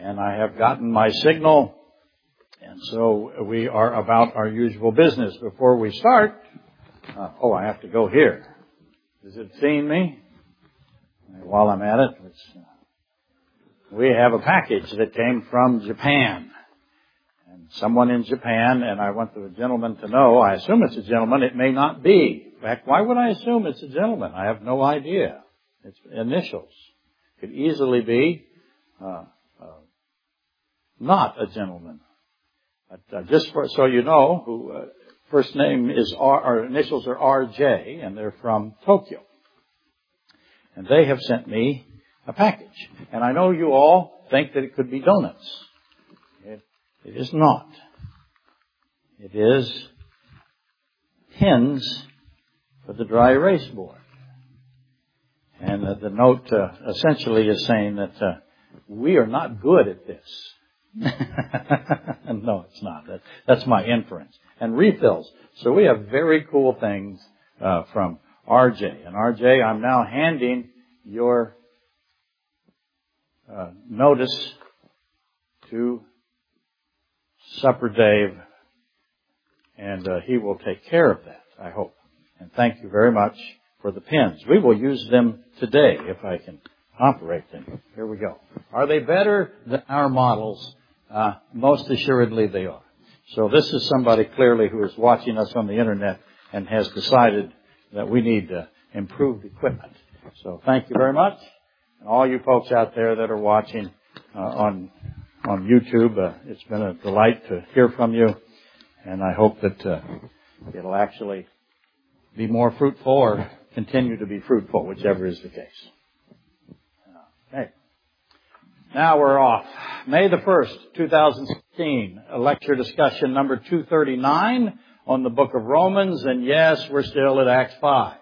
and I have gotten my signal, and so we are about our usual business. Before we start, I have to go here. Is it seeing me? While I'm at it, we have a package that came from Japan. And someone in Japan, and I want the gentleman to know, I assume it's a gentleman, it may not be. In fact, why would I assume it's a gentleman? I have no idea. It's initials. Could easily be not a gentleman. But just so you know, who first name is or initials are RJ, and they're from Tokyo. And they have sent me a package. And I know you all think that it could be donuts. It is not. It is pins for the dry erase board. And the note essentially is saying that we are not good at this. No, it's not. That's my inference. And refills. So we have very cool things from RJ. And RJ, I'm now handing your notice to Supper Dave, and he will take care of that, I hope. And thank you very much for the pins. We will use them today if I can operate them. Here we go. Are they better than our models? Most assuredly they are. So this is somebody clearly who is watching us on the internet and has decided that we need improved equipment. So thank you very much. And all you folks out there that are watching on YouTube, it's been a delight to hear from you. And I hope that it'll actually be more fruitful or continue to be fruitful, whichever is the case. Okay. Now we're off. May the 1st, 2016, a lecture discussion number 239 on the book of Romans. And yes, we're still at Acts 5.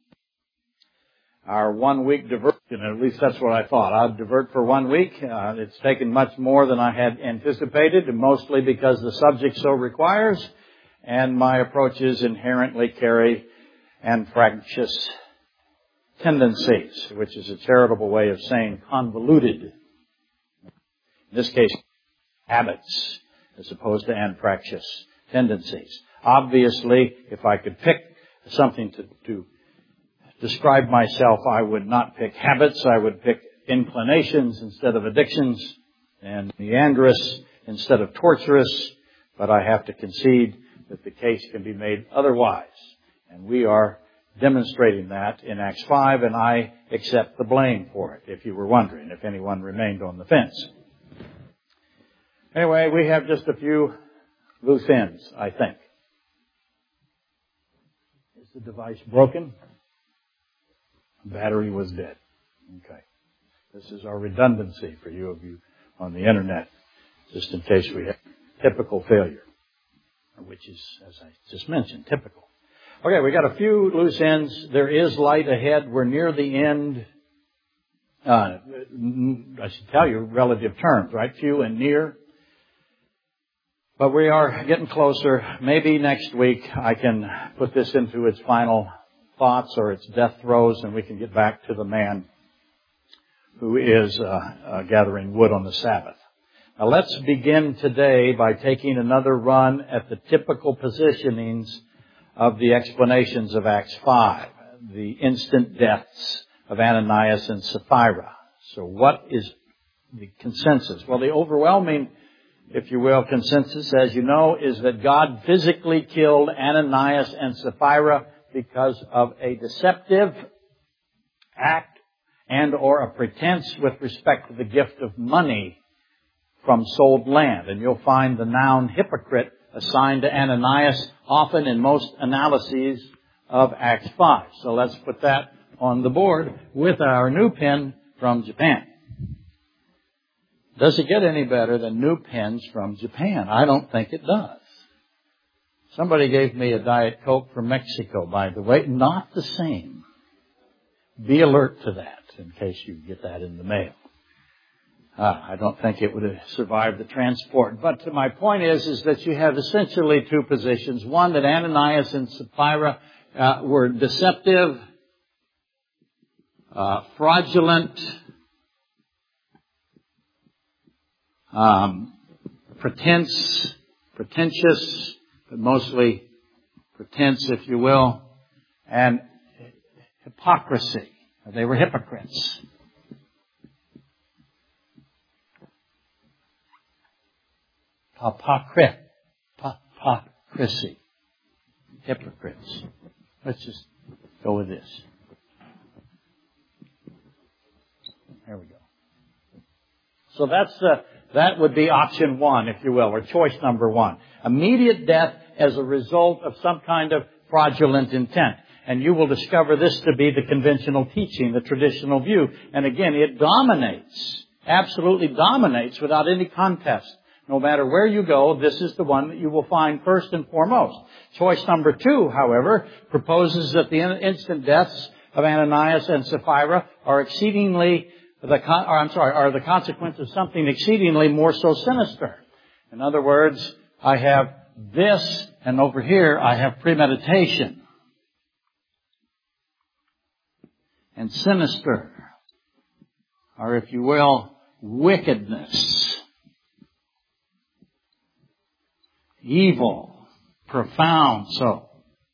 Our 1 week diversion, at least that's what I thought. I'd divert for 1 week. It's taken much more than I had anticipated, mostly because the subject so requires, and my approaches inherently carry anfractious tendencies, which is a charitable way of saying convoluted. In this case, habits, as opposed to anfractious tendencies. Obviously, if I could pick something to describe myself, I would not pick habits. I would pick inclinations instead of addictions, and meandrous instead of torturous. But I have to concede that the case can be made otherwise. And we are demonstrating that in Acts 5, and I accept the blame for it, if you were wondering, if anyone remained on the fence. Anyway, we have just a few loose ends, I think. Is the device broken? Battery was dead. Okay. This is our redundancy for you of you on the internet, just in case we have typical failure, which is, as I just mentioned, typical. Okay, we got a few loose ends. There is light ahead. We're near the end. I should tell you relative terms, right? Few and near. But we are getting closer. Maybe next week I can put this into its final thoughts or its death throes, and we can get back to the man who is gathering wood on the Sabbath. Now let's begin today by taking another run at the typical positionings of the explanations of Acts 5, the instant deaths of Ananias and Sapphira. So what is the consensus? Well, the overwhelming, if you will, consensus, as you know, is that God physically killed Ananias and Sapphira because of a deceptive act and or a pretense with respect to the gift of money from sold land. And you'll find the noun hypocrite assigned to Ananias often in most analyses of Acts 5. So let's put that on the board with our new pen from Japan. Does it get any better than new pens from Japan? I don't think it does. Somebody gave me a Diet Coke from Mexico, by the way. Not the same. Be alert to that in case you get that in the mail. I don't think it would have survived the transport. But my point is that you have essentially two positions. One, that Ananias and Sapphira were deceptive, fraudulent, pretentious, but mostly pretense, if you will, and hypocrisy. They were hypocrites. Hypocrisy. Hypocrites. Let's just go with this. There we go. So that would be option one, if you will, or choice number one. Immediate death as a result of some kind of fraudulent intent. And you will discover this to be the conventional teaching, the traditional view. And again, it dominates, absolutely dominates without any contest. No matter where you go, this is the one that you will find first and foremost. Choice number two, however, proposes that the instant deaths of Ananias and Sapphira are the consequence of something exceedingly more so sinister. In other words, I have this, and over here I have premeditation. And sinister, or if you will, wickedness. Evil, profound so.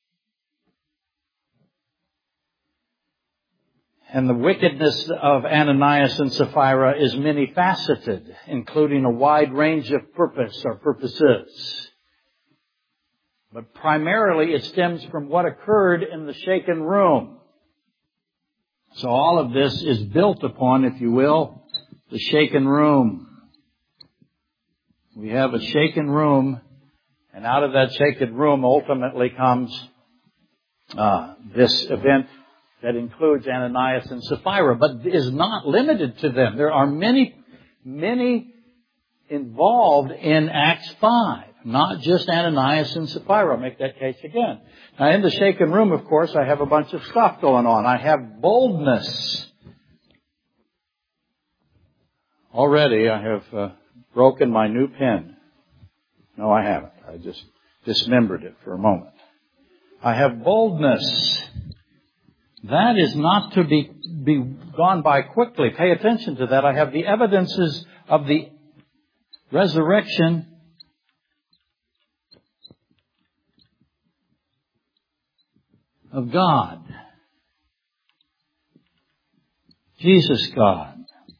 And the wickedness of Ananias and Sapphira is many-faceted, including a wide range of purpose or purposes. But primarily it stems from what occurred in the shaken room. So all of this is built upon, if you will, the shaken room. We have a shaken room, and out of that shaken room ultimately comes this event that includes Ananias and Sapphira, but is not limited to them. There are many involved in Acts 5, not just Ananias and Sapphira. I'll make that case again. Now, in the shaken room, of course, I have a bunch of stuff going on. I have boldness. Already, I have broken my new pen. No, I haven't. I just dismembered it for a moment. I have boldness. That is not to be gone by quickly. Pay attention to that. I have the evidences of the resurrection of God. Jesus God.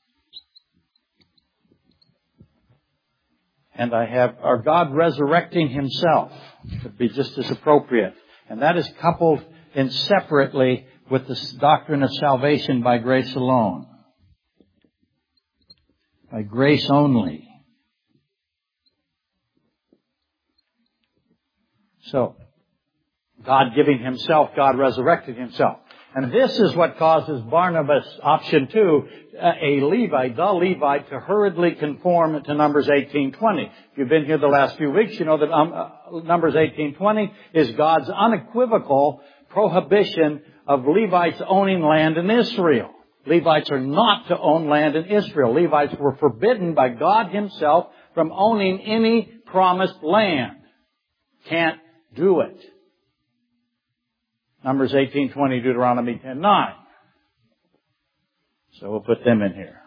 And I have our God resurrecting Himself. It would be just as appropriate. And that is coupled in separately with the doctrine of salvation by grace alone. By grace only. So, God giving Himself, God resurrected Himself. And this is what causes Barnabas, option 2, a Levite, the Levite, to hurriedly conform to Numbers 18:20. If you've been here the last few weeks, you know that Numbers 18:20 is God's unequivocal prohibition of Levites owning land in Israel. Levites are not to own land in Israel. Levites were forbidden by God Himself from owning any promised land. Can't do it. Numbers 18:20, Deuteronomy 10:9. So we'll put them in here.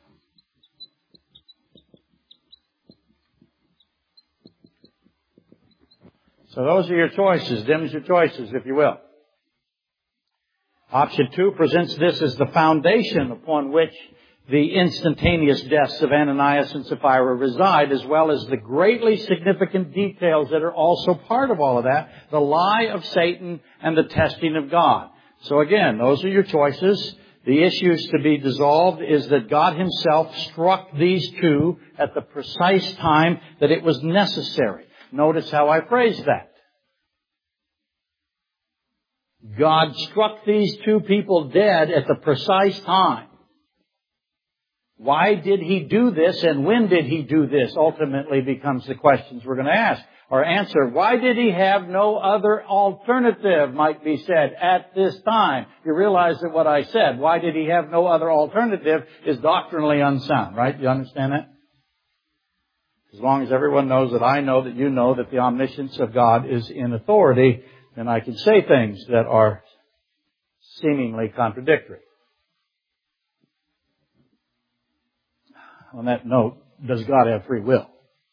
So those are your choices. Them's your choices, if you will. Option 2 presents this as the foundation upon which the instantaneous deaths of Ananias and Sapphira reside, as well as the greatly significant details that are also part of all of that, the lie of Satan and the testing of God. So again, those are your choices. The issues to be dissolved is that God Himself struck these two at the precise time that it was necessary. Notice how I phrased that. God struck these two people dead at the precise time. Why did He do this, and when did He do this? Ultimately becomes the questions we're going to ask or answer. Why did He have no other alternative, might be said, at this time? You realize that what I said, why did He have no other alternative, is doctrinally unsound, right? You understand that? As long as everyone knows that I know that you know that the omniscience of God is in authority, then I can say things that are seemingly contradictory. On that note, does God have free will?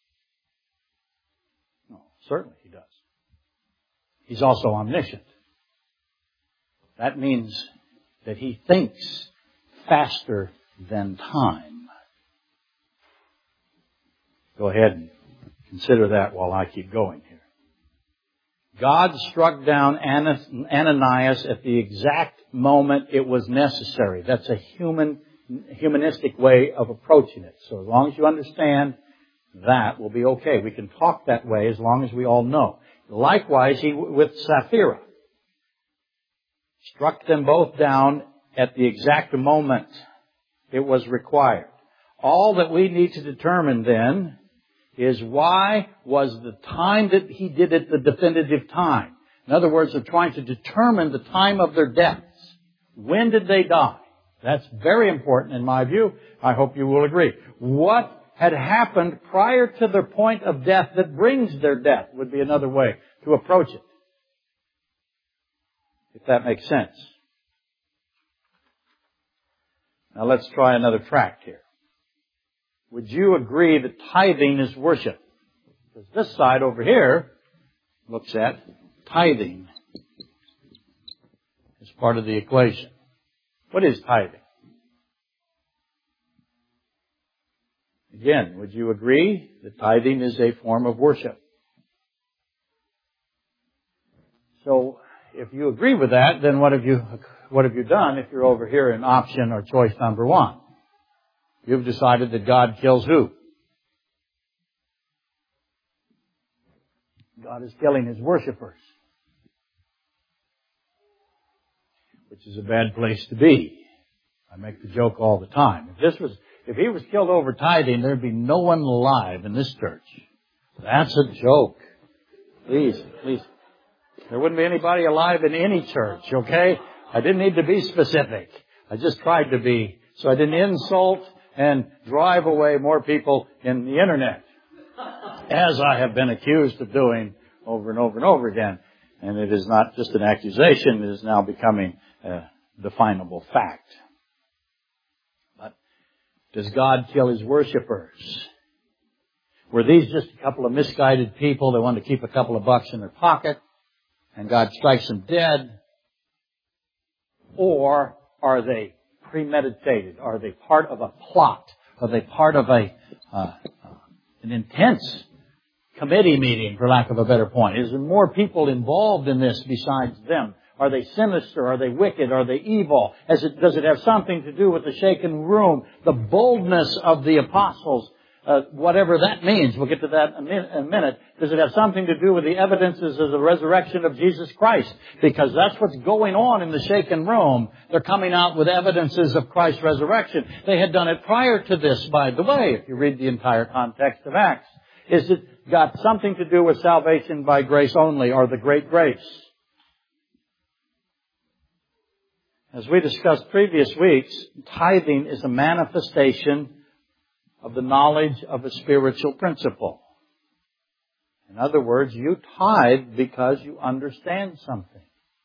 No, certainly He does. He's also omniscient. That means that He thinks faster than time. Go ahead and consider that while I keep going here. God struck down Ananias at the exact moment it was necessary. That's a humanistic way of approaching it. So as long as you understand that, we'll be okay. We can talk that way as long as we all know. Likewise, He with Sapphira struck them both down at the exact moment it was required. All that we need to determine then is why was the time that He did it the definitive time. In other words, they're trying to determine the time of their deaths. When did they die? That's very important in my view. I hope you will agree. What had happened prior to their point of death that brings their death would be another way to approach it. If that makes sense. Now let's try another track here. Would you agree that tithing is worship? Because this side over here looks at tithing as part of the equation. What is tithing? Again, would you agree that tithing is a form of worship? So, if you agree with that, then what have you done if you're over here in option or choice number 1? You've decided that God kills who? God is killing His worshipers. Which is a bad place to be. I make the joke all the time. If He was killed over tithing, there'd be no one alive in this church. That's a joke. Please. There wouldn't be anybody alive in any church, okay? I didn't need to be specific. I just tried to be, so I didn't insult and drive away more people in the internet, as I have been accused of doing over and over and over again. And it is not just an accusation, it is now becoming a definable fact. But does God kill His worshipers? Were these just a couple of misguided people that wanted to keep a couple of bucks in their pocket and God strikes them dead? Or are they premeditated? Are they part of a plot? Are they part of an intense committee meeting, for lack of a better point? Is there more people involved in this besides them? Are they sinister? Are they wicked? Are they evil? Does it have something to do with the shaken room? The boldness of the apostles? Whatever that means. We'll get to that in a minute. Does it have something to do with the evidences of the resurrection of Jesus Christ? Because that's what's going on in the shaken room. They're coming out with evidences of Christ's resurrection. They had done it prior to this, by the way, if you read the entire context of Acts. Is it got something to do with salvation by grace only, or the great grace? As we discussed previous weeks, tithing is a manifestation of the knowledge of a spiritual principle. In other words, you tithe because you understand something.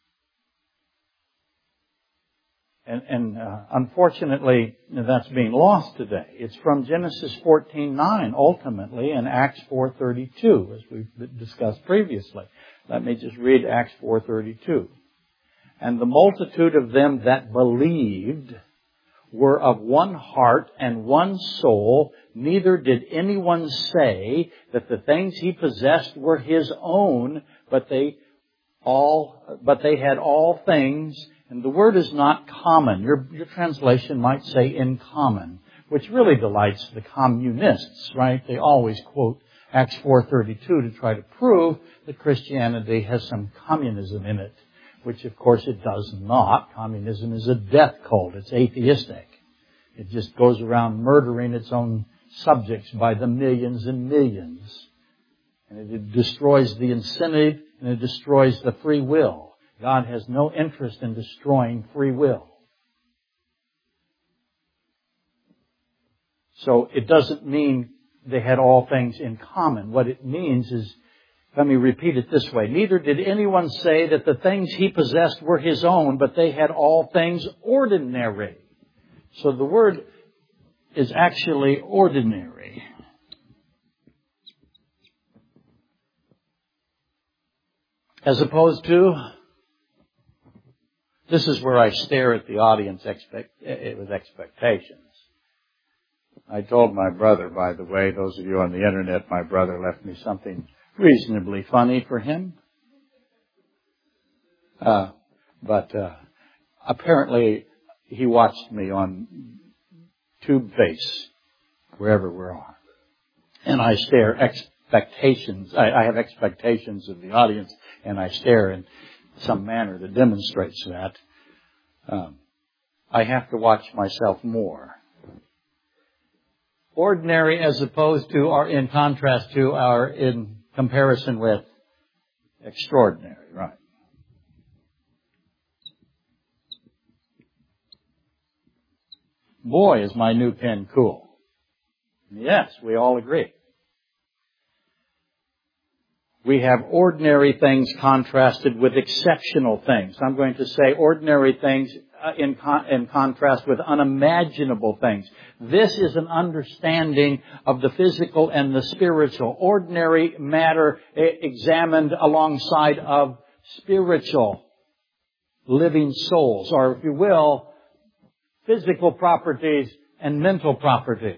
And unfortunately, that's being lost today. It's from Genesis 14:9, ultimately, and Acts 4:32, as we've discussed previously. Let me just read Acts 4:32. And the multitude of them that believed were of one heart and one soul, neither did anyone say that the things he possessed were his own, but they had all things. And the word is not common. Your translation might say in common, which really delights the communists, right? They always quote Acts 4:32 to try to prove that Christianity has some communism in it, which of course it does not. Communism is a death cult. It's atheistic. It just goes around murdering its own subjects by the millions and millions. And it destroys the incentive and it destroys the free will. God has no interest in destroying free will. So it doesn't mean they had all things in common. What it means is, let me repeat it this way. Neither did anyone say that the things he possessed were his own, but they had all things ordinary. So the word is actually ordinary. As opposed to, this is where I stare at the audience with expectations. I told my brother, by the way, those of you on the internet, my brother left me something reasonably funny for him. But apparently he watched me on tube face, wherever we're on. And I stare expectations. I have expectations of the audience, and I stare in some manner that demonstrates that. I have to watch myself more. Ordinary as opposed to, or in contrast to, or in comparison with extraordinary, right? Boy, is my new pen cool. Yes, we all agree. We have ordinary things contrasted with exceptional things. I'm going to say ordinary things in contrast with unimaginable things. This is an understanding of the physical and the spiritual. Ordinary matter examined alongside of spiritual living souls, or if you will, physical properties and mental properties.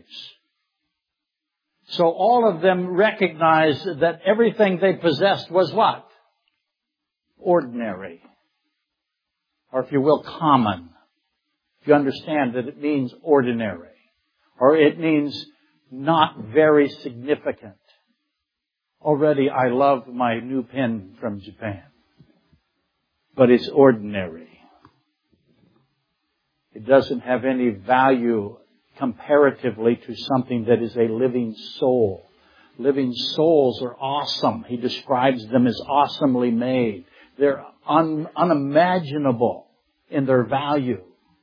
So all of them recognized that everything they possessed was what? Ordinary. Or if you will, common. If you understand that it means ordinary. Or it means not very significant. Already I love my new pen from Japan. But it's ordinary. It doesn't have any value comparatively to something that is a living soul. Living souls are awesome. He describes them as awesomely made. They're unimaginable in their value.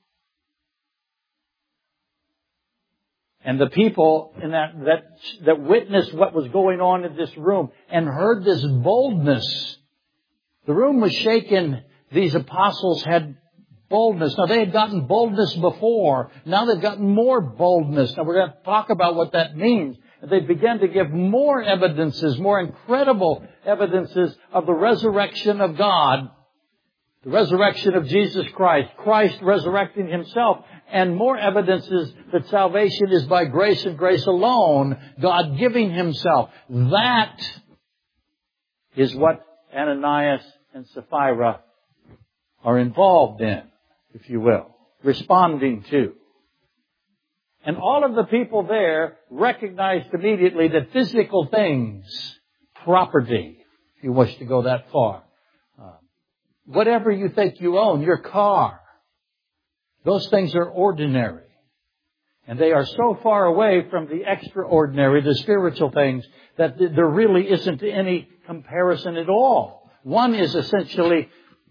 And the people in that witnessed what was going on in this room and heard this boldness. The room was shaken. These apostles had boldness. Now, they had gotten boldness before. Now they've gotten more boldness. Now, we're going to talk about what that means. They began to give more evidences, more incredible evidences of the resurrection of God, the resurrection of Jesus Christ, Christ resurrecting Himself, and more evidences that salvation is by grace and grace alone, God giving Himself. That is what Ananias and Sapphira are involved in, if you will, responding to. And all of the people there recognized immediately that physical things, property, if you wish to go that far, whatever you think you own, your car, those things are ordinary. And they are so far away from the extraordinary, the spiritual things, that there really isn't any comparison at all. One is essentially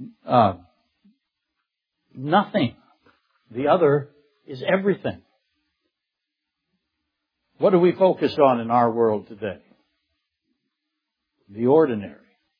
nothing. The other is everything. What do we focus on in our world today? The ordinary.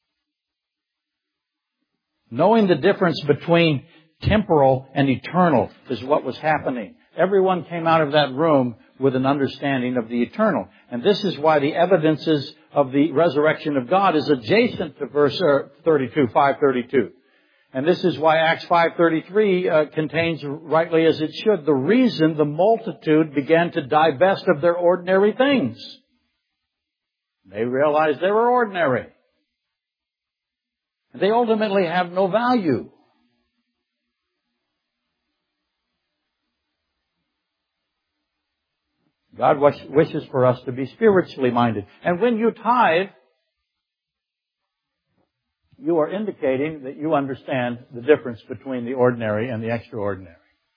Knowing the difference between temporal and eternal is what was happening. Everyone came out of that room with an understanding of the eternal. And this is why the evidences of the resurrection of God is adjacent to verse 32, 532. And this is why Acts 5:33 contains, rightly as it should, the reason the multitude began to divest of their ordinary things. They realized they were ordinary. They ultimately have no value. God wishes for us to be spiritually minded. And when you tithe, you are indicating that you understand the difference between the ordinary and the extraordinary.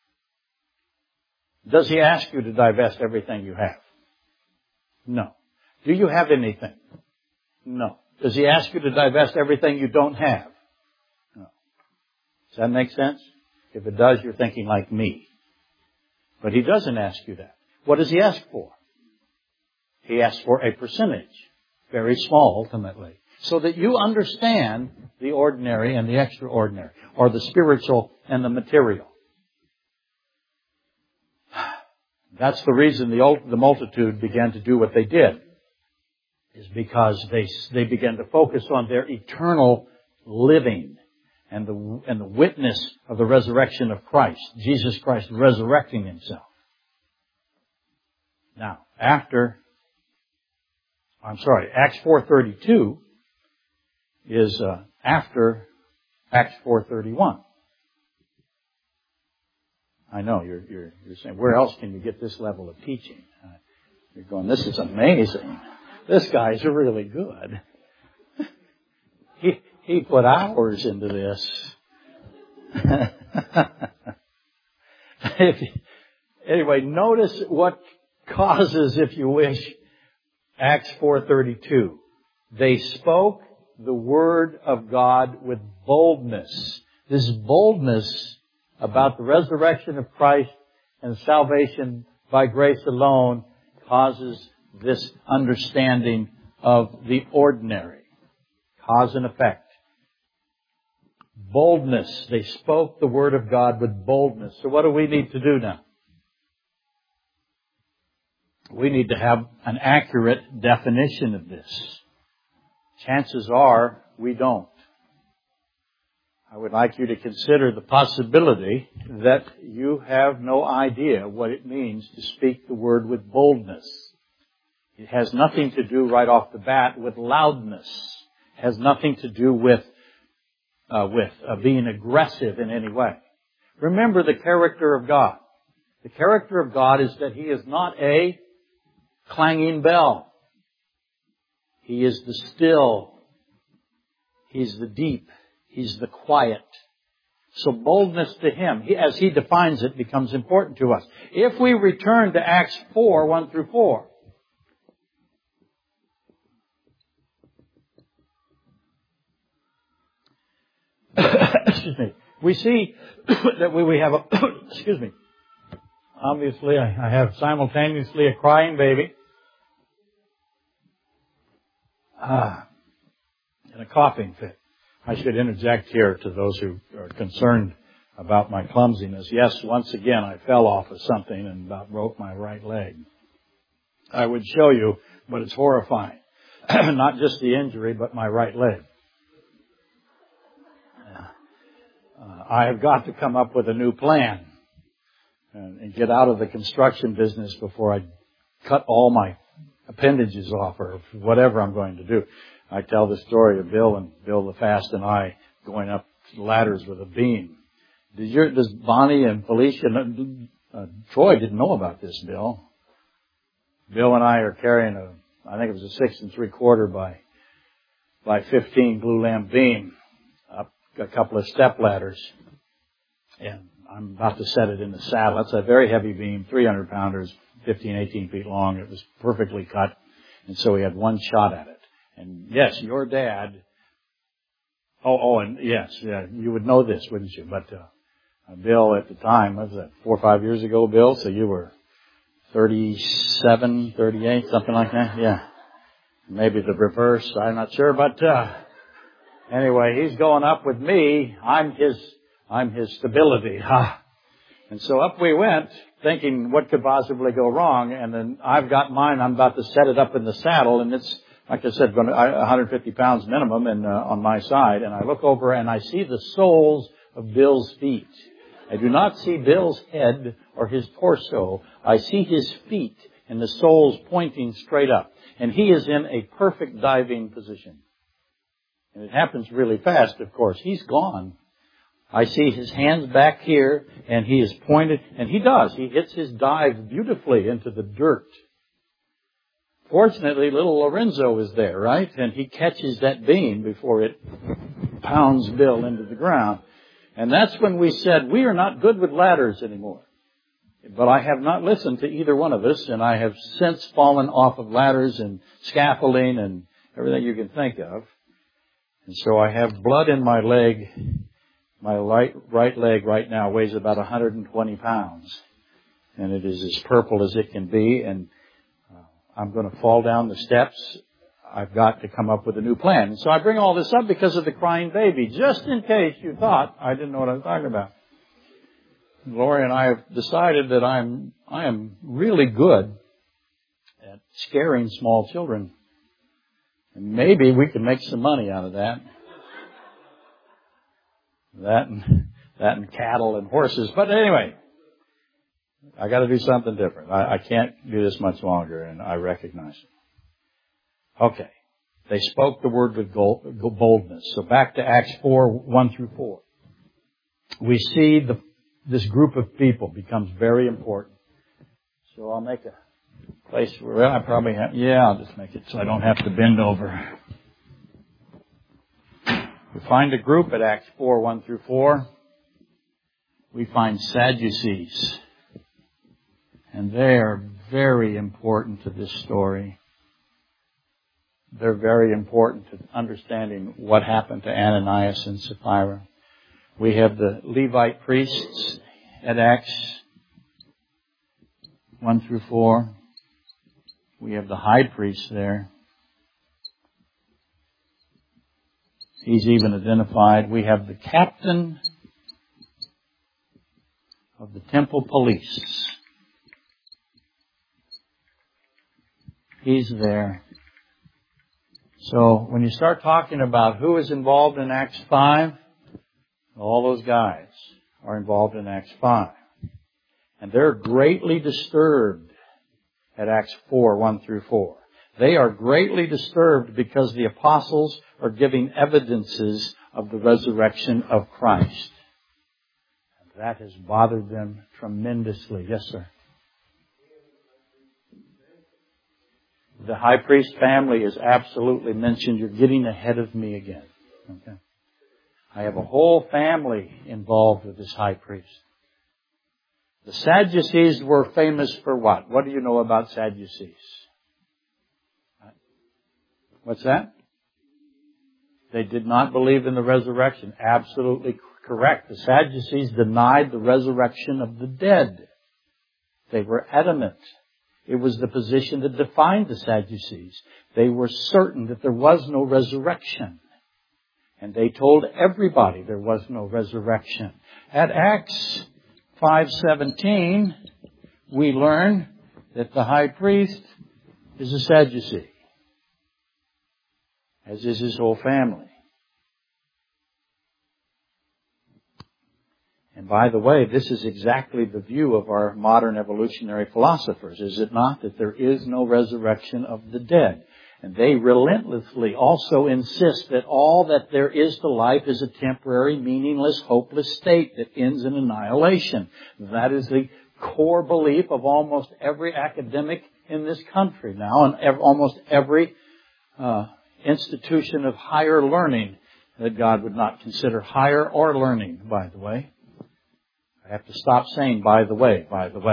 Does He ask you to divest everything you have? No. Do you have anything? No. Does He ask you to divest everything you don't have? No. Does that make sense? If it does, you're thinking like me. But He doesn't ask you that. What does He ask for? He asks for a percentage. Very small, ultimately. So that you understand the ordinary and the extraordinary, or the spiritual and the material. That's the reason the multitude began to do what they did, is because they began to focus on their eternal living and the witness of the resurrection of Christ, Jesus Christ resurrecting Himself. Now, Acts 4:32 is after Acts 4:31. I know you're saying, where else can you get this level of teaching? You're going, this is amazing. This guy's really good. He put hours into this. Anyway, notice what causes, if you wish, Acts 4:32. They spoke the word of God with boldness. This boldness about the resurrection of Christ and salvation by grace alone causes this understanding of the ordinary. Cause and effect. Boldness. They spoke the word of God with boldness. So what do we need to do now? We need to have an accurate definition of this. Chances are we don't. I would like you to consider the possibility that you have no idea what it means to speak the word with boldness. It has nothing to do right off the bat with loudness. It has nothing to do with being aggressive in any way. Remember the character of God. The character of God is that He is not a clanging bell. He is the still. He's the deep. He's the quiet. So boldness to Him, as He defines it, becomes important to us. If we return to Acts 4, 1-4, excuse me, we see that we have excuse me, obviously I have simultaneously a crying baby and a coughing fit. I should interject here to those who are concerned about my clumsiness. Yes, once again I fell off of something and about broke my right leg. I would show you, but it's horrifying. Not just the injury, but my right leg. I have got to come up with a new plan and get out of the construction business before I cut all my appendages off or whatever I'm going to do. I tell the story of Bill the Fast and I going up ladders with a beam. Does Bonnie and Felicia, Troy didn't know about this, Bill. Bill and I are carrying I think it was a 6 3/4 by 15 glue lamp beam up a couple of step ladders. And I'm about to set it in the saddle. That's a very heavy beam, 300 pounders, 15, 18 feet long. It was perfectly cut. And so we had one shot at it. And yes, your dad, and yes, you would know this, wouldn't you? But, Bill at the time, what was that, 4 or 5 years ago, Bill? So you were 37, 38, something like that? Yeah. Maybe the reverse, I'm not sure, but, anyway, he's going up with me. I'm his stability. And so up we went, thinking what could possibly go wrong, and then I've got mine, I'm about to set it up in the saddle, and it's, like I said, 150 pounds minimum on my side, and I look over and I see the soles of Bill's feet. I do not see Bill's head or his torso. I see his feet and the soles pointing straight up. And he is in a perfect diving position. And it happens really fast, of course. He's gone. I see his hands back here, and he is pointed, and he does. He hits his dive beautifully into the dirt. Fortunately, little Lorenzo is there, right? And he catches that beam before it pounds Bill into the ground. And that's when we said, we are not good with ladders anymore. But I have not listened to either one of us, and I have since fallen off of ladders and scaffolding and everything you can think of. And so I have blood in my leg. My right leg right now weighs about 120 pounds. And it is as purple as it can be. And I'm going to fall down the steps. I've got to come up with a new plan. And so I bring all this up because of the crying baby, just in case you thought I didn't know what I was talking about. Lori and I have decided that I am really good at scaring small children. And maybe we can make some money out of that. That and cattle and horses. But anyway, I got to do something different. I can't do this much longer, and I recognize it. Okay. They spoke the word with boldness. So back to Acts 4, 1 through 4. We see this group of people becomes very important. So I'll make a place where I probably have, I'll just make it so I don't have to bend over. We find a group at Acts 4, 1 through 4. We find Sadducees. And they are very important to this story. They're very important to understanding what happened to Ananias and Sapphira. We have the Levite priests at Acts 1 through 4. We have the high priest there. He's even identified. We have the captain of the temple police. He's there. So when you start talking about who is involved in Acts 5, all those guys are involved in Acts 5. And they're greatly disturbed at Acts 4, 1 through 4. They are greatly disturbed because the apostles are giving evidences of the resurrection of Christ. And that has bothered them tremendously. Yes, sir. The high priest family is absolutely mentioned. You're getting ahead of me again. Okay. I have a whole family involved with this high priest. The Sadducees were famous for what? What do you know about Sadducees? What's that? They did not believe in the resurrection. Absolutely correct. The Sadducees denied the resurrection of the dead. They were adamant. It was the position that defined the Sadducees. They were certain that there was no resurrection. And they told everybody there was no resurrection. At Acts 5:17, we learn that the high priest is a Sadducee, as is his whole family. And by the way, this is exactly the view of our modern evolutionary philosophers, is it not? That there is no resurrection of the dead. And they relentlessly also insist that all that there is to life is a temporary, meaningless, hopeless state that ends in annihilation. That is the core belief of almost every academic in this country now, and almost every institution of higher learning that God would not consider higher or learning, by the way. I have to stop saying, by the way.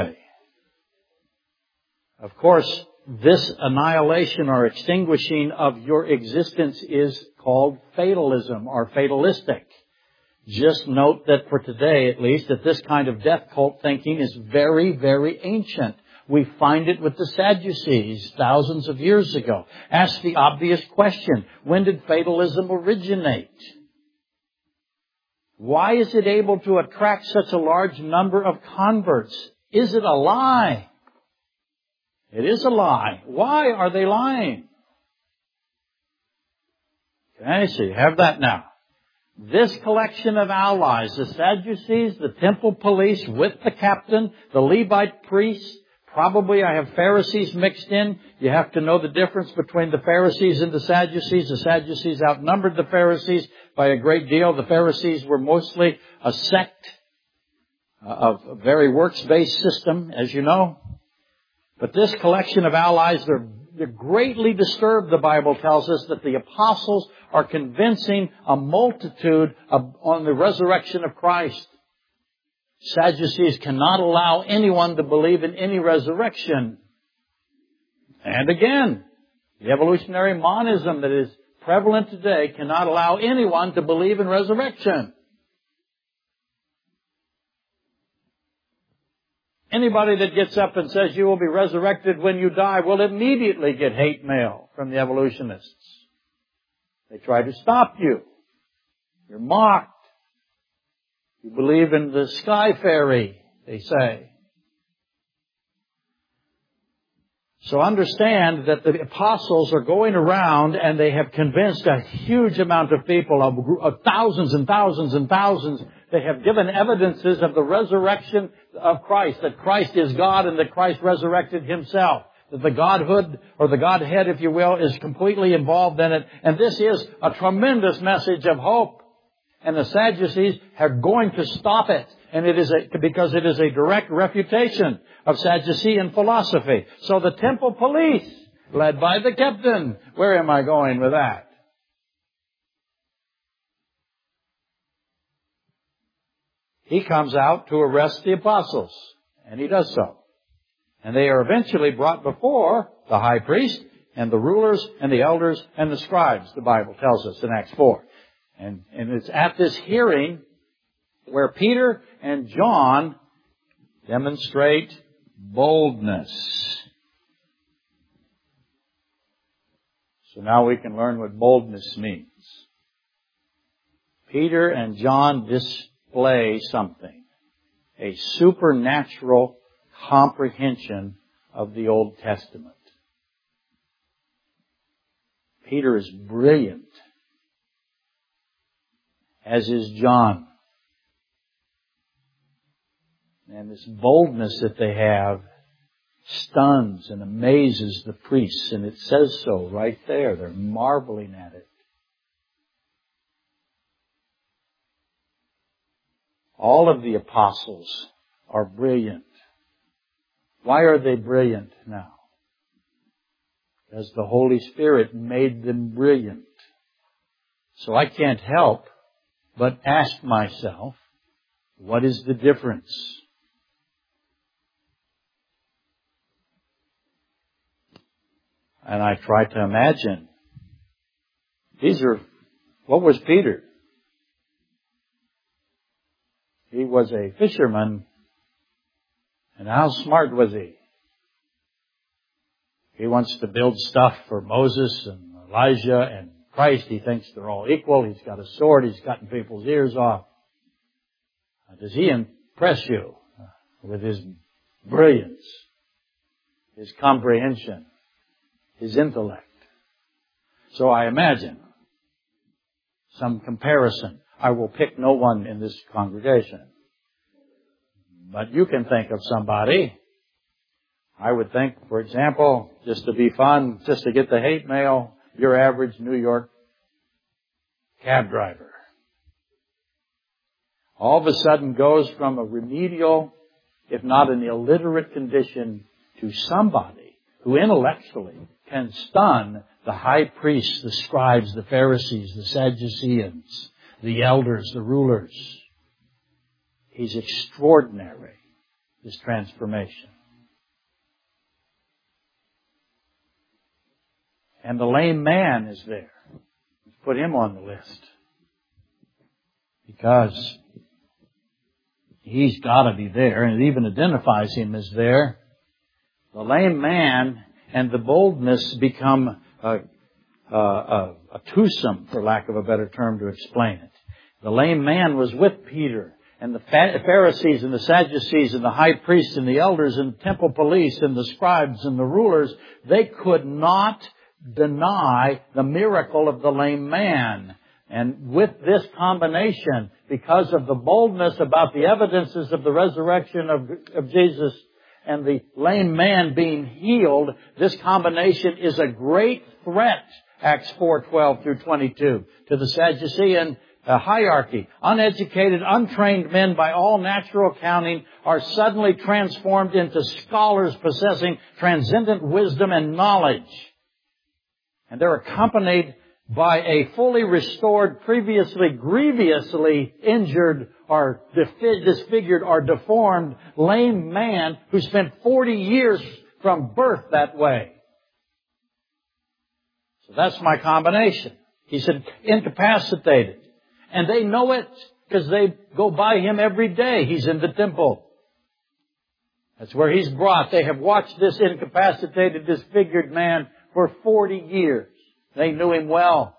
Of course, this annihilation or extinguishing of your existence is called fatalism or fatalistic. Just note that for today, at least, that this kind of death cult thinking is very, very ancient. We find it with the Sadducees thousands of years ago. Ask the obvious question, when did fatalism originate? Why is it able to attract such a large number of converts? Is it a lie? It is a lie. Why are they lying? Okay, so you have that now. This collection of allies, the Sadducees, the temple police with the captain, the Levite priests, probably I have Pharisees mixed in. You have to know the difference between the Pharisees and the Sadducees. The Sadducees outnumbered the Pharisees by a great deal. The Pharisees were mostly a sect of a very works-based system, as you know. But this collection of allies, they're greatly disturbed, the Bible tells us, that the apostles are convincing a multitude on the resurrection of Christ. Sadducees cannot allow anyone to believe in any resurrection. And again, the evolutionary monism that is prevalent today cannot allow anyone to believe in resurrection. Anybody that gets up and says you will be resurrected when you die will immediately get hate mail from the evolutionists. They try to stop you. You're mocked. You believe in the sky fairy, they say. So understand that the apostles are going around and they have convinced a huge amount of people, of thousands and thousands and thousands. They have given evidences of the resurrection of Christ, that Christ is God and that Christ resurrected Himself. That the Godhood, or the Godhead, if you will, is completely involved in it. And this is a tremendous message of hope. And the Sadducees are going to stop it. And because it is a direct refutation of Sadducean philosophy. So the temple police, led by the captain, where am I going with that? He comes out to arrest the apostles. And he does so. And they are eventually brought before the high priest and the rulers and the elders and the scribes, the Bible tells us in Acts 4. And it's at this hearing where Peter and John demonstrate boldness. So now we can learn what boldness means. Peter and John display something, a supernatural comprehension of the Old Testament. Peter is brilliant, as is John. And this boldness that they have stuns and amazes the priests. And it says so right there. They're marveling at it. All of the apostles are brilliant. Why are they brilliant now? Because the Holy Spirit made them brilliant. So I can't help but ask myself, what is the difference? And I try to imagine. What was Peter? He was a fisherman. And how smart was he? He wants to build stuff for Moses and Elijah and Christ. He thinks they're all equal. He's got a sword. He's cutting people's ears off. Does he impress you with his brilliance, his comprehension, his intellect? So I imagine some comparison. I will pick no one in this congregation. But you can think of somebody. I would think, for example, just to be fun, just to get the hate mail, your average New York cab driver. All of a sudden goes from a remedial, if not an illiterate condition, to somebody who intellectually can stun the high priests, the scribes, the Pharisees, the Sadduceans, the elders, the rulers. He's extraordinary, this transformation. And the lame man is there. Let's put him on the list. Because he's got to be there, and it even identifies him as there. The lame man and the boldness become a twosome, for lack of a better term to explain it. The lame man was with Peter, and the Pharisees and the Sadducees and the high priests and the elders and the temple police and the scribes and the rulers, they could not deny the miracle of the lame man. And with this combination, because of the boldness about the evidences of the resurrection of Jesus and the lame man being healed, this combination is a great threat, Acts 4:12 through 22, to the Sadducean hierarchy. Uneducated, untrained men by all natural counting are suddenly transformed into scholars possessing transcendent wisdom and knowledge. And they're accompanied by a fully restored, previously grievously injured or disfigured or deformed lame man who spent 40 years from birth that way. So that's my combination. He's incapacitated. And they know it because they go by him every day. He's in the temple. That's where he's brought. They have watched this incapacitated, disfigured man for 40 years. They knew him well.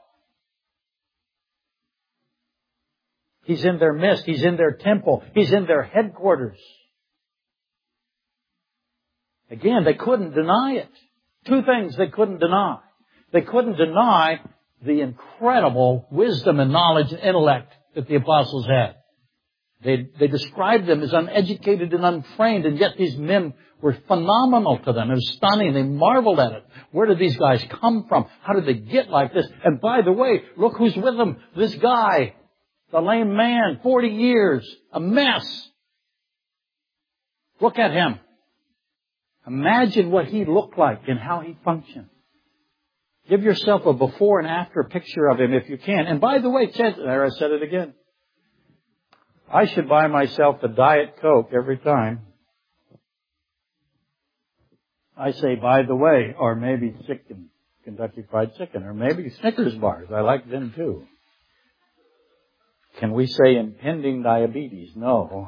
He's in their midst. He's in their temple. He's in their headquarters. Again, they couldn't deny it. Two things they couldn't deny. They couldn't deny the incredible wisdom and knowledge and intellect that the apostles had. They described them as uneducated and untrained, and yet these men were phenomenal to them. It was stunning. They marveled at it. Where did these guys come from? How did they get like this? And by the way, look who's with them. This guy, the lame man, 40 years, a mess. Look at him. Imagine what he looked like and how he functioned. Give yourself a before and after picture of him if you can. And by the way, there I said it again. I should buy myself a Diet Coke every time I say, by the way, or maybe chicken, Kentucky Fried Chicken, or maybe Snickers bars. I like them too. Can we say impending diabetes? No.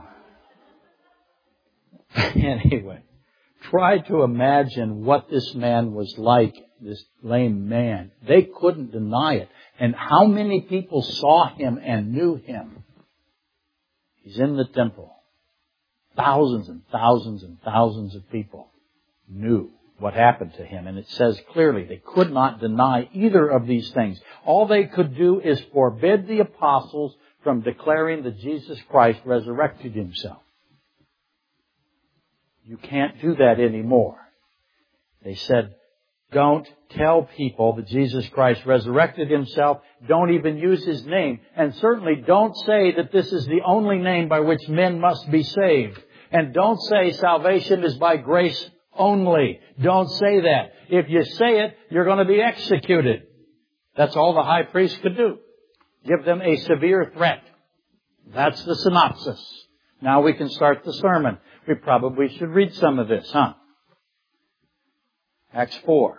Anyway, try to imagine what this man was like, this lame man. They couldn't deny it. And how many people saw him and knew him? He's in the temple. Thousands and thousands and thousands of people knew what happened to him. And it says clearly they could not deny either of these things. All they could do is forbid the apostles from declaring that Jesus Christ resurrected himself. You can't do that anymore. They said, don't tell people that Jesus Christ resurrected himself. Don't even use his name. And certainly don't say that this is the only name by which men must be saved. And don't say salvation is by grace only. Don't say that. If you say it, you're going to be executed. That's all the high priest could do. Give them a severe threat. That's the synopsis. Now we can start the sermon. We probably should read some of this, huh? Acts 4.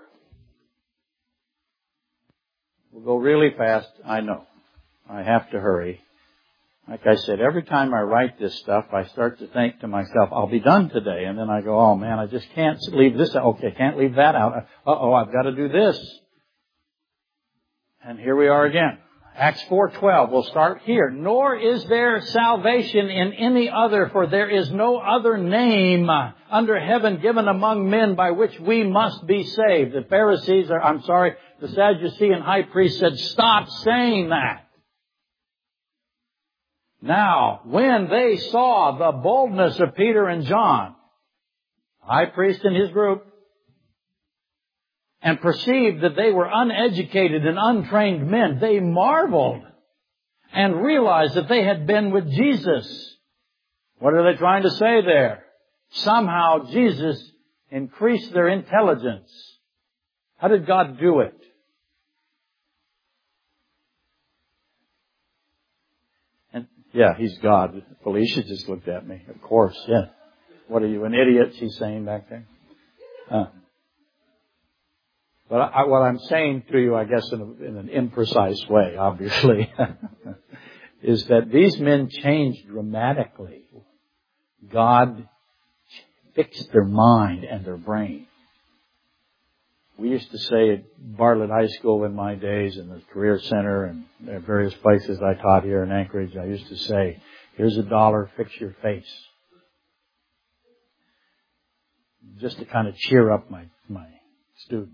We'll go really fast, I know. I have to hurry. Like I said, every time I write this stuff, I start to think to myself, I'll be done today. And then I go, oh man, I just can't leave this out. Okay, can't leave that out. I've got to do this. And here we are again. Acts 4:12. We'll start here. Nor is there salvation in any other, for there is no other name under heaven given among men by which we must be saved. The the Sadducean high priest said, stop saying that. Now, when they saw the boldness of Peter and John, high priest and his group, and perceived that they were uneducated and untrained men, they marveled and realized that they had been with Jesus. What are they trying to say there? Somehow Jesus increased their intelligence. How did God do it? And yeah, He's God. Felicia just looked at me. Of course, yeah. What are you, an idiot? She's saying back there. But what I'm saying to you, I guess in an imprecise way, obviously, is that these men changed dramatically. God fixed their mind and their brain. We used to say at Bartlett High School in my days, and the Career Center, and various places I taught here in Anchorage, I used to say, here's $1, fix your face. Just to kind of cheer up my students.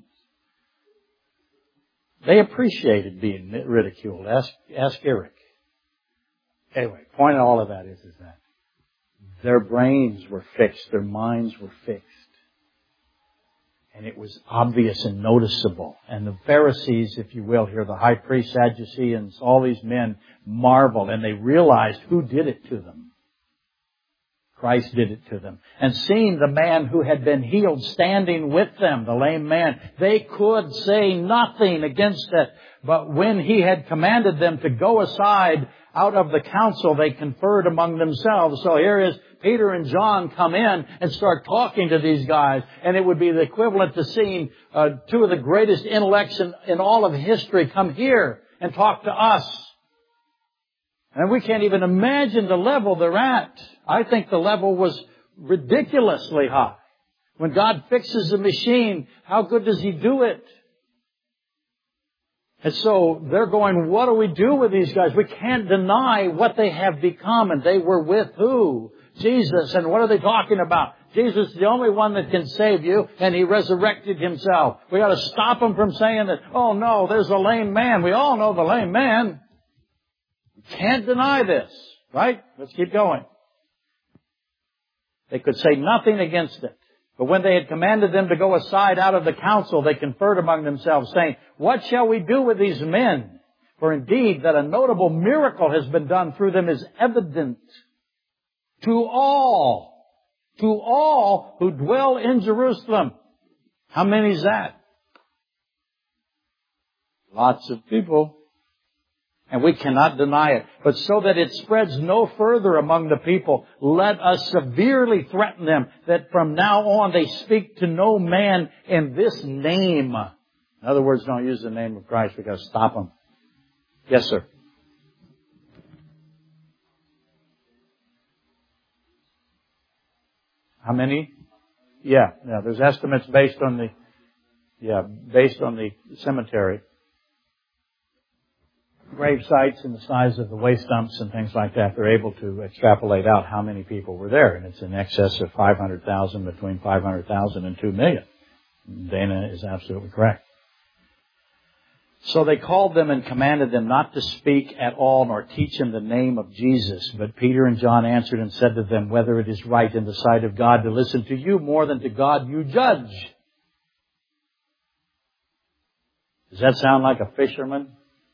They appreciated being ridiculed. Ask Eric. Anyway, point of all of that is that their brains were fixed, their minds were fixed. And it was obvious and noticeable. And the Pharisees, if you will, here, the high priests, Sadduceans, all these men marveled, and they realized who did it to them. Christ did it to them. And seeing the man who had been healed standing with them, the lame man, they could say nothing against it. But when he had commanded them to go aside out of the council, they conferred among themselves. So here is Peter and John come in and start talking to these guys. And it would be the equivalent to seeing two of the greatest intellects in all of history come here and talk to us. And we can't even imagine the level they're at. I think the level was ridiculously high. When God fixes a machine, how good does He do it? And so they're going, what do we do with these guys? We can't deny what they have become. And they were with who? Jesus. And what are they talking about? Jesus is the only one that can save you, and He resurrected Himself. We got to stop them from saying that, oh no, there's a lame man. We all know the lame man. We can't deny this, right? Let's keep going. They could say nothing against it. But when they had commanded them to go aside out of the council, they conferred among themselves, saying, what shall we do with these men? For indeed that a notable miracle has been done through them is evident to all who dwell in Jerusalem. How many is that? Lots of people. And we cannot deny it. But so that it spreads no further among the people, let us severely threaten them that from now on they speak to no man in this name. In other words, don't use the name of Christ. We've got to stop them. Yes, sir. How many? Yeah, there's estimates based on the cemetery. Grave sites and the size of the waste dumps and things like that, they're able to extrapolate out how many people were there. And it's in excess of 500,000, between 500,000 and 2 million. Dana is absolutely correct. So they called them and commanded them not to speak at all nor teach in the name of Jesus. But Peter and John answered and said to them, whether it is right in the sight of God to listen to you more than to God you judge. Does that sound like a fisherman?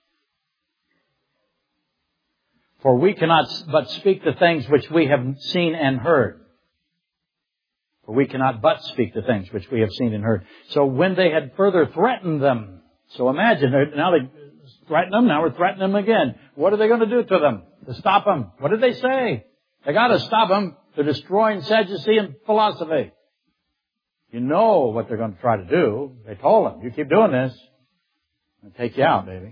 For we cannot but speak the things which we have seen and heard. For we cannot but speak the things which we have seen and heard. So when they had further threatened them, so imagine, now they threaten them, now we're threatening them again. What are they going to do to them? To stop them? What did they say? They got to stop them. They're destroying Sadducean philosophy. You know what they're going to try to do. They told them, you keep doing this, I'll take you out, baby.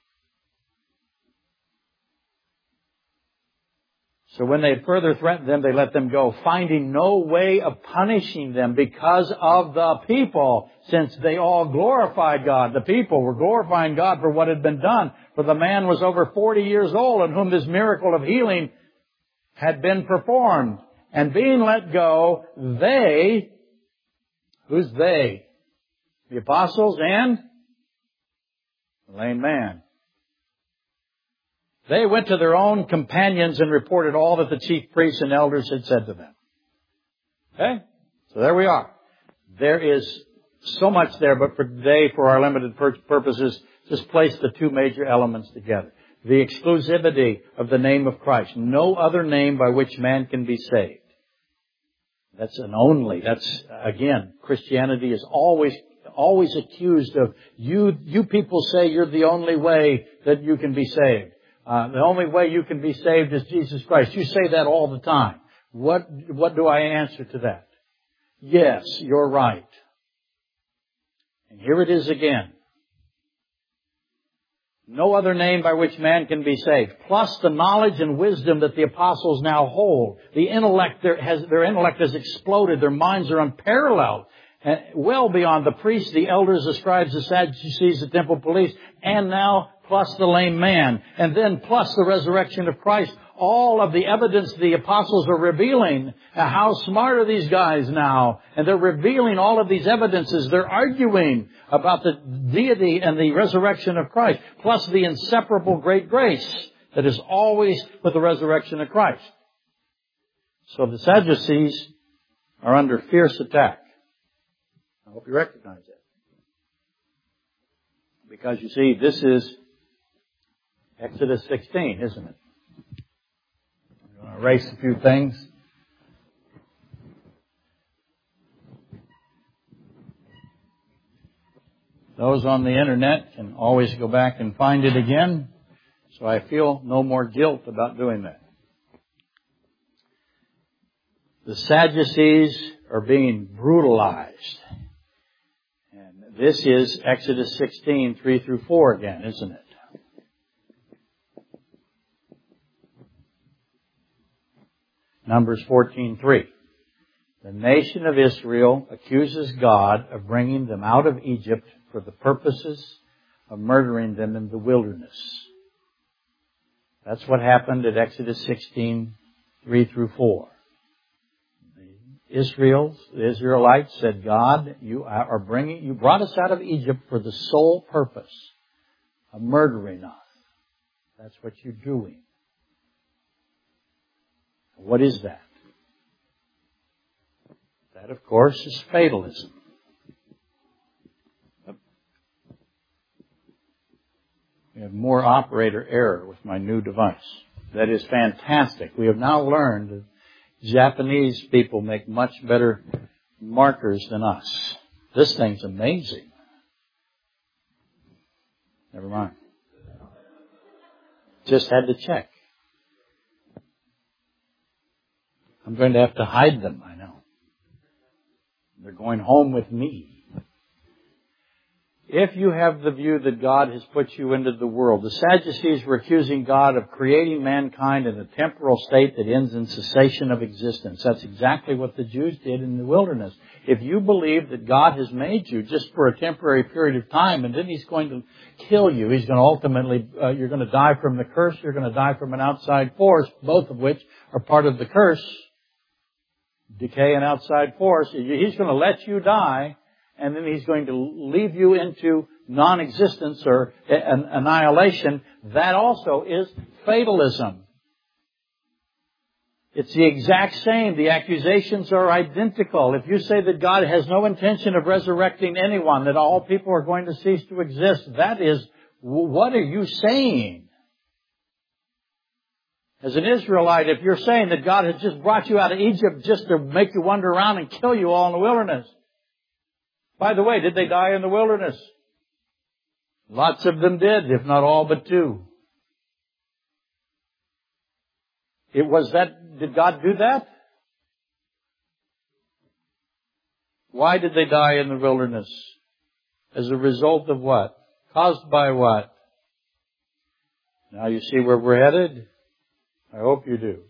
So when they had further threatened them, they let them go, finding no way of punishing them because of the people, since they all glorified God. The people were glorifying God for what had been done. For the man was over 40 years old in whom this miracle of healing had been performed. And being let go, they, who's they? The apostles and the lame man. They went to their own companions and reported all that the chief priests and elders had said to them. Okay? So there we are. There is so much there, but for today, for our limited purposes, just place the two major elements together. The exclusivity of the name of Christ. No other name by which man can be saved. That's an only. That's, again, Christianity is always accused of, you people say you're the only way that you can be saved. The only way you can be saved is Jesus Christ. You say that all the time. What do I answer to that? Yes, you're right. And here it is again. No other name by which man can be saved. Plus the knowledge and wisdom that the apostles now hold. Their intellect has exploded. Their minds are unparalleled. And well beyond the priests, the elders, the scribes, the Sadducees, the temple police, and now plus the lame man, and then plus the resurrection of Christ. All of the evidence the apostles are revealing. How smart are these guys now? And they're revealing all of these evidences. They're arguing about the deity and the resurrection of Christ, plus the inseparable great grace that is always with the resurrection of Christ. So the Sadducees are under fierce attack. I hope you recognize that. Because you see, this is Exodus 16, isn't it? I'm going to erase a few things. Those on the internet can always go back and find it again. So I feel no more guilt about doing that. The Sadducees are being brutalized. And this is Exodus 16, 3 through 4 again, isn't it? Numbers 14:3. The nation of Israel accuses God of bringing them out of Egypt for the purposes of murdering them in the wilderness. That's what happened at Exodus 16, 3 through 4. the Israelites said, God, you brought us out of Egypt for the sole purpose of murdering us. That's what you're doing. What is that? That, of course, is fatalism. We have more operator error with my new device. That is fantastic. We have now learned that Japanese people make much better markers than us. This thing's amazing. Never mind. Just had to check. I'm going to have to hide them, I know. They're going home with me. If you have the view that God has put you into the world, the Sadducees were accusing God of creating mankind in a temporal state that ends in cessation of existence. That's exactly what the Jews did in the wilderness. If you believe that God has made you just for a temporary period of time and then He's going to kill you, He's going to ultimately, you're going to die from the curse, you're going to die from an outside force, both of which are part of the curse, decay and outside force, He's going to let you die, and then He's going to leave you into non-existence or annihilation. That also is fatalism. It's the exact same. The accusations are identical. If you say that God has no intention of resurrecting anyone, that all people are going to cease to exist, that is, what are you saying? As an Israelite, if you're saying that God has just brought you out of Egypt just to make you wander around and kill you all in the wilderness. By the way, did they die in the wilderness? Lots of them did, if not all but two. Did God do that? Why did they die in the wilderness? As a result of what? Caused by what? Now you see where we're headed? I hope you do.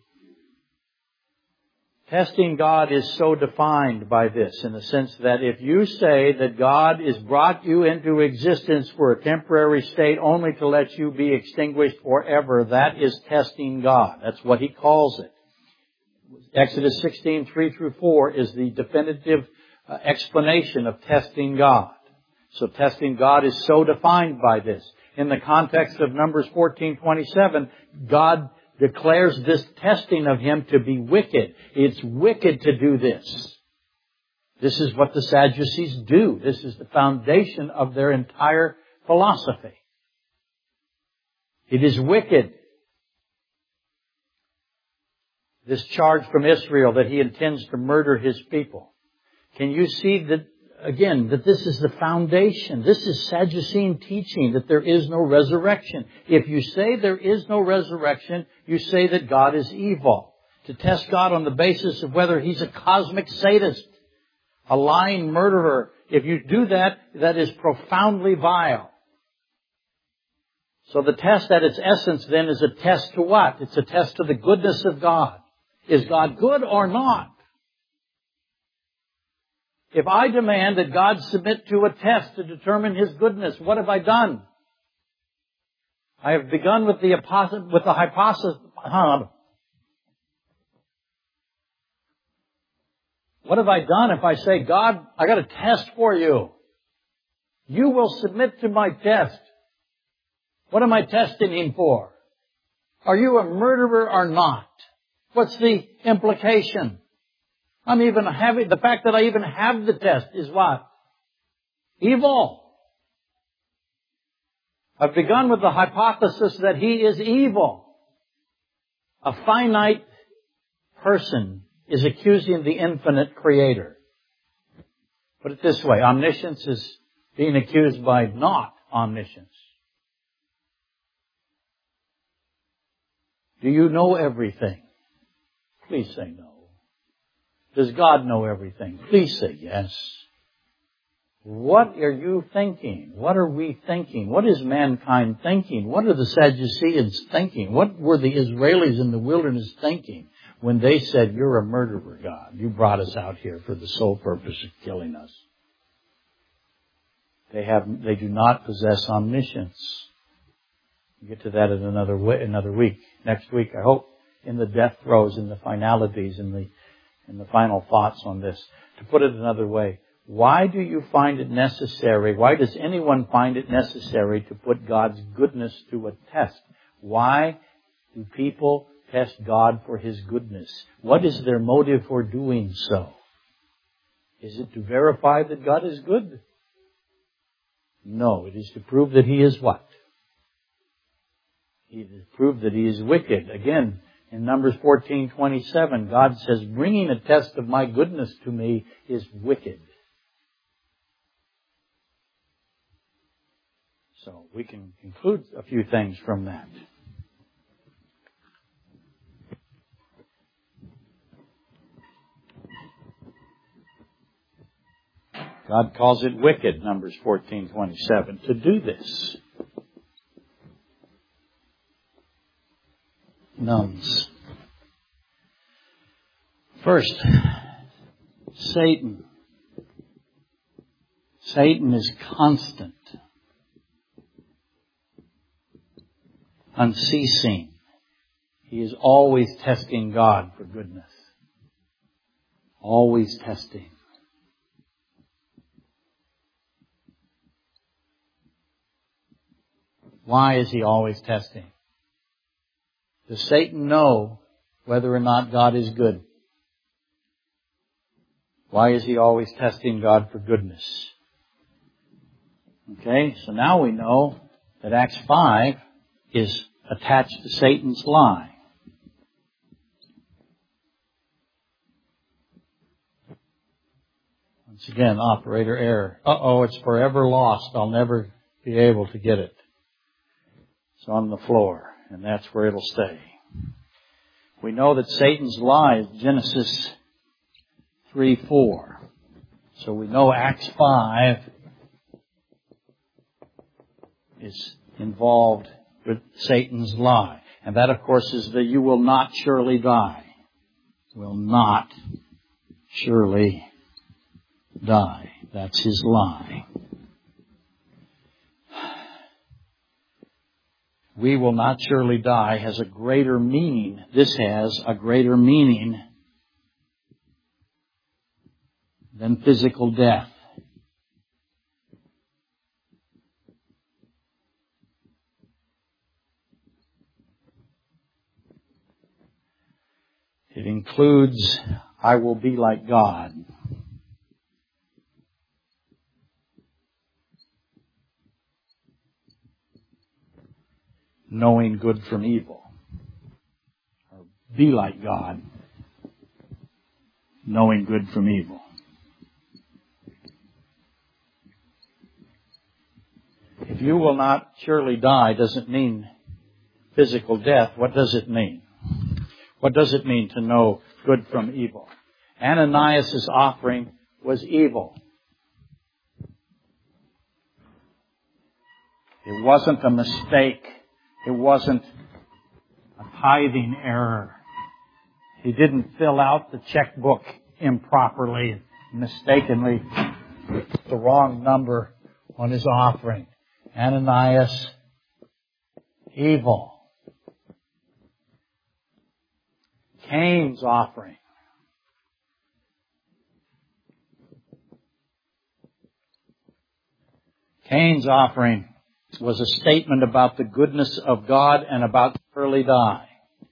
Testing God is so defined by this, in the sense that if you say that God has brought you into existence for a temporary state only to let you be extinguished forever, that is testing God. That's what He calls it. Exodus 16:3-4 is the definitive explanation of testing God. So testing God is so defined by this. In the context of Numbers 14:27, God declares this testing of Him to be wicked. It's wicked to do this. This is what the Sadducees do. This is the foundation of their entire philosophy. It is wicked. This charge from Israel that he intends to murder his people. Can you see that, again, that this is the foundation? This is Sadducean teaching, that there is no resurrection. If you say there is no resurrection, you say that God is evil. To test God on the basis of whether He's a cosmic sadist, a lying murderer. If you do that, that is profoundly vile. So the test at its essence then is a test to what? It's a test to the goodness of God. Is God good or not? If I demand that God submit to a test to determine His goodness, what have I done? I have begun with the hypothesis. What have I done if I say, God, I got a test for you. You will submit to my test. What am I testing Him for? Are you a murderer or not? What's the implication? The fact that I even have the test is what? Evil. I've begun with the hypothesis that He is evil. A finite person is accusing the infinite Creator. Put it this way, omniscience is being accused by not omniscience. Do you know everything? Please say no. Does God know everything? Please say yes. What are you thinking? What are we thinking? What is mankind thinking? What are the Sadduceans thinking? What were the Israelis in the wilderness thinking when they said, you're a murderer, God? You brought us out here for the sole purpose of killing us. They do not possess omniscience. We'll get to that in another week. Next week, I hope, in the death throes, in the finalities, in the And the final thoughts on this. To put it another way, why do you find it necessary, why does anyone find it necessary to put God's goodness to a test? Why do people test God for His goodness? What is their motive for doing so? Is it to verify that God is good? No, it is to prove that He is what? It is to prove that He is wicked. Again, in Numbers 14:27, God says, bringing a test of my goodness to me is wicked. So we can conclude a few things from that. God calls it wicked, Numbers 14:27, to do this. Nuns. First, Satan. Satan is constant, unceasing. He is always testing God for goodness. Always testing. Why is he always testing? Does Satan know whether or not God is good? Why is he always testing God for goodness? Okay, so now we know that Acts 5 is attached to Satan's lie. Once again, operator error. It's forever lost. I'll never be able to get it. It's on the floor, and that's where it'll stay. We know that Satan's lie is Genesis 3:4. So we know Acts 5 is involved with Satan's lie. And that, of course, is the you will not surely die. Will not surely die. That's his lie. We will not surely die has a greater meaning. This has a greater meaning than physical death. It includes, I will be like God. Knowing good from evil. Or be like God. Knowing good from evil. If you will not surely die doesn't mean physical death. What does it mean? What does it mean to know good from evil? Ananias' offering was evil. It wasn't a mistake. It wasn't a tithing error. He didn't fill out the checkbook improperly, mistakenly put the wrong number on his offering. Ananias, evil. Cain's offering. Cain's offering was a statement about the goodness of God and about to surely die.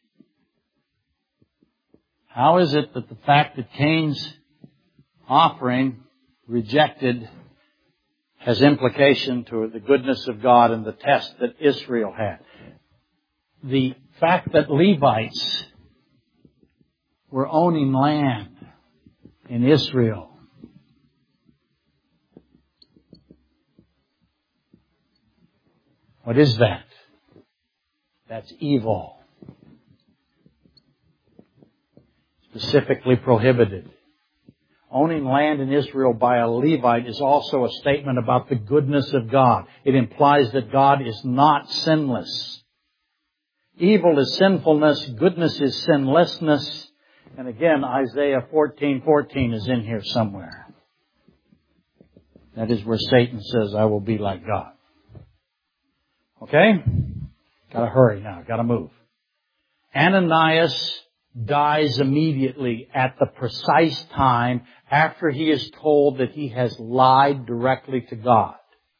How is it that the fact that Cain's offering rejected has implication to the goodness of God and the test that Israel had? The fact that Levites were owning land in Israel what is that? That's evil. Specifically prohibited. Owning land in Israel by a Levite is also a statement about the goodness of God. It implies that God is not sinless. Evil is sinfulness. Goodness is sinlessness. And again, Isaiah 14:14 is in here somewhere. That is where Satan says, I will be like God. Okay? Gotta hurry now. Gotta move. Ananias dies immediately at the precise time after he is told that he has lied directly to God.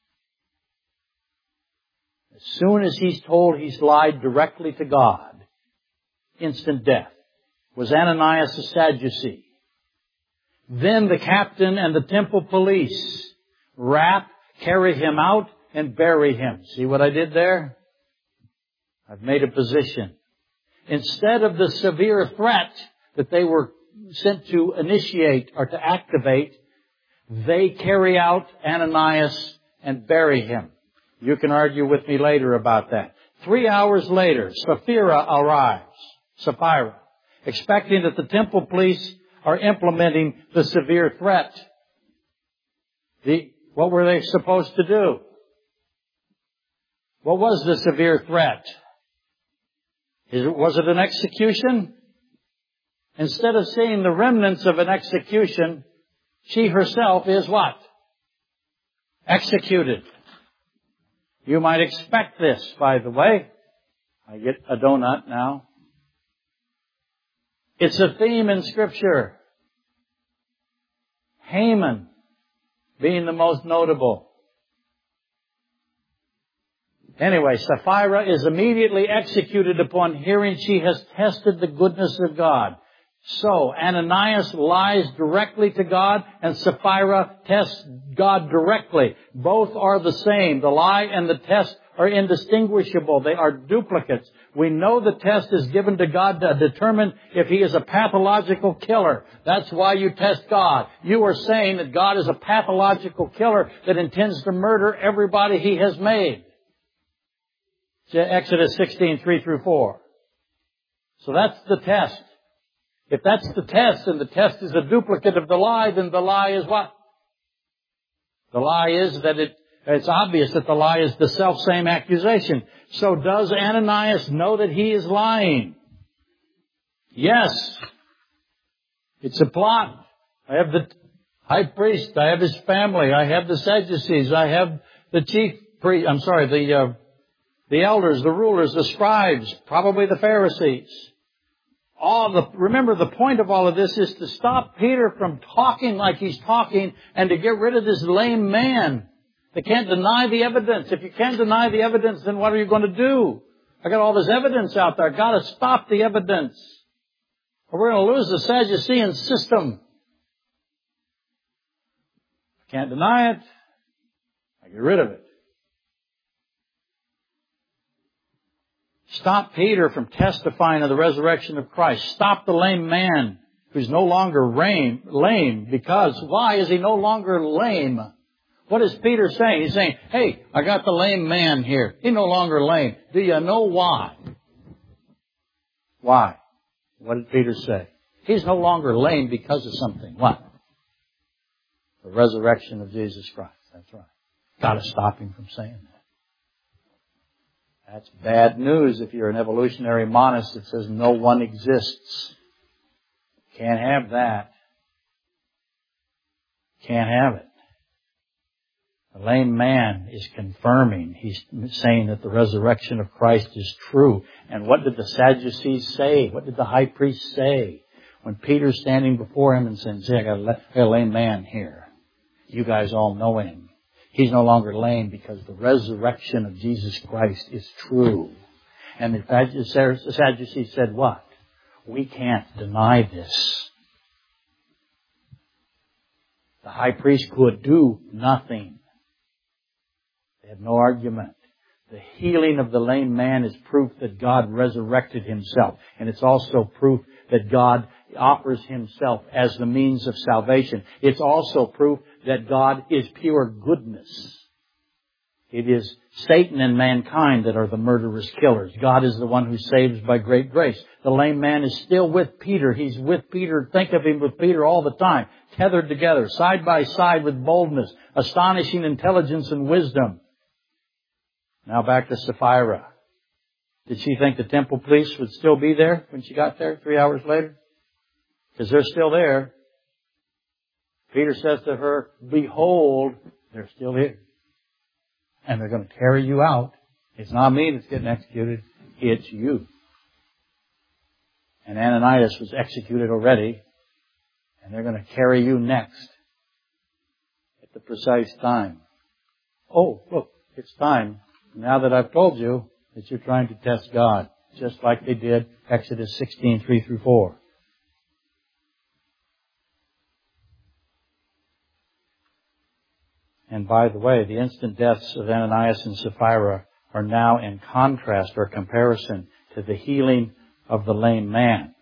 As soon as he's told he's lied directly to God, instant death. Was Ananias a Sadducee? Then the captain and the temple police carry him out and bury him. See what I did there? I've made a position. Instead of the severe threat that they were sent to initiate or to activate, they carry out Ananias and bury him. You can argue with me later about that. 3 hours later, Sapphira arrives, expecting that the temple police are implementing the severe threat. What were they supposed to do? What was the severe threat? Was it an execution? Instead of seeing the remnants of an execution, she herself is what? Executed. You might expect this, by the way. I get a donut now. It's a theme in Scripture. Haman being the most notable. Anyway, Sapphira is immediately executed upon hearing she has tested the goodness of God. So, Ananias lies directly to God and Sapphira tests God directly. Both are the same. The lie and the test are indistinguishable. They are duplicates. We know the test is given to God to determine if He is a pathological killer. That's why you test God. You are saying that God is a pathological killer that intends to murder everybody He has made. Exodus 16:3-4. So that's the test. If that's the test, and the test is a duplicate of the lie, then the lie is what? The lie is that it's obvious that the lie is the self-same accusation. So does Ananias know that he is lying? Yes. It's a plot. I have the high priest. I have his family. I have the Sadducees. I have the the elders, the rulers, the scribes, probably the Pharisees. Remember, the point of all of this is to stop Peter from talking like he's talking and to get rid of this lame man. They can't deny the evidence. If you can't deny the evidence, then what are you going to do? I got all this evidence out there. I've got to stop the evidence, or we're going to lose the Sadducean system. I can't deny it. I get rid of it. Stop Peter from testifying of the resurrection of Christ. Stop the lame man who's no longer lame. Because why is he no longer lame? What is Peter saying? He's saying, hey, I got the lame man here. He's no longer lame. Do you know why? Why? What did Peter say? He's no longer lame because of something. What? The resurrection of Jesus Christ. That's right. Got to stop him from saying that. That's bad news if you're an evolutionary monist that says no one exists. Can't have that. Can't have it. The lame man is confirming. He's saying that the resurrection of Christ is true. And what did the Sadducees say? What did the high priest say? When Peter's standing before him and saying, see, I got a lame man here. You guys all know him. He's no longer lame because the resurrection of Jesus Christ is true. And the Sadducees said what? We can't deny this. The high priest could do nothing. They had no argument. The healing of the lame man is proof that God resurrected Himself. And it's also proof that God offers Himself as the means of salvation. It's also proof that God is pure goodness. It is Satan and mankind that are the murderous killers. God is the one who saves by great grace. The lame man is still with Peter. He's with Peter. Think of him with Peter all the time. Tethered together, side by side with boldness, astonishing intelligence and wisdom. Now back to Sapphira. Did she think the temple police would still be there when she got there 3 hours later? Because they're still there. Peter says to her, behold, they're still here. And they're going to carry you out. It's not me that's getting executed. It's you. And Ananias was executed already. And they're going to carry you next at the precise time. Oh, look, it's time. Now that I've told you that you're trying to test God, just like they did Exodus 16:3-4. And by the way, the instant deaths of Ananias and Sapphira are now in contrast or comparison to the healing of the lame man.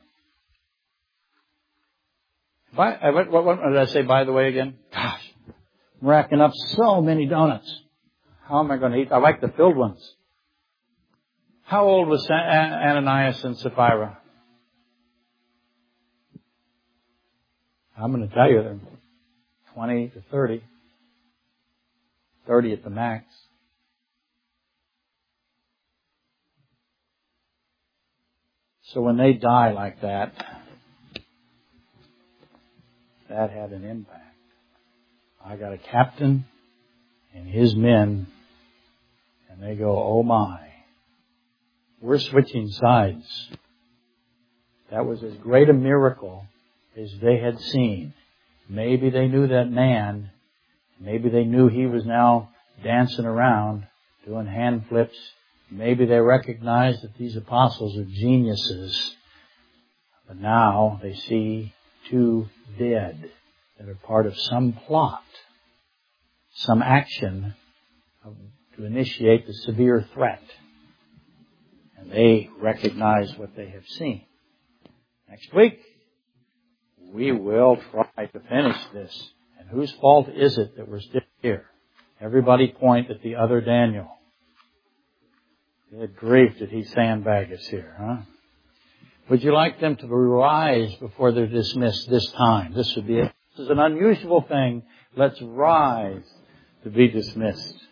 What did I say, by the way, again? Gosh, I'm racking up so many donuts. How am I going to eat? I like the filled ones. How old was Ananias and Sapphira? I'm going to tell you, they're 20 to 30. 30 at the max. So when they die like that, that had an impact. I got a captain and his men, and they go, oh my, we're switching sides. That was as great a miracle as they had seen. Maybe they knew that man. Maybe they knew he was now dancing around, doing hand flips. Maybe they recognized that these apostles are geniuses. But now they see two dead that are part of some plot, some action to initiate the severe threat. And they recognize what they have seen. Next week, we will try to finish this. And whose fault is it that we're still here? Everybody point at the other Daniel. Good grief, did he sandbag us here, huh? Would you like them to rise before they're dismissed this time? This would be it. This is an unusual thing. Let's rise to be dismissed.